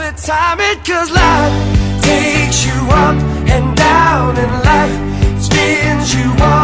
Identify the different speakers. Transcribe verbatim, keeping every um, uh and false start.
Speaker 1: to time it, cause life takes you up and down, and life spins you up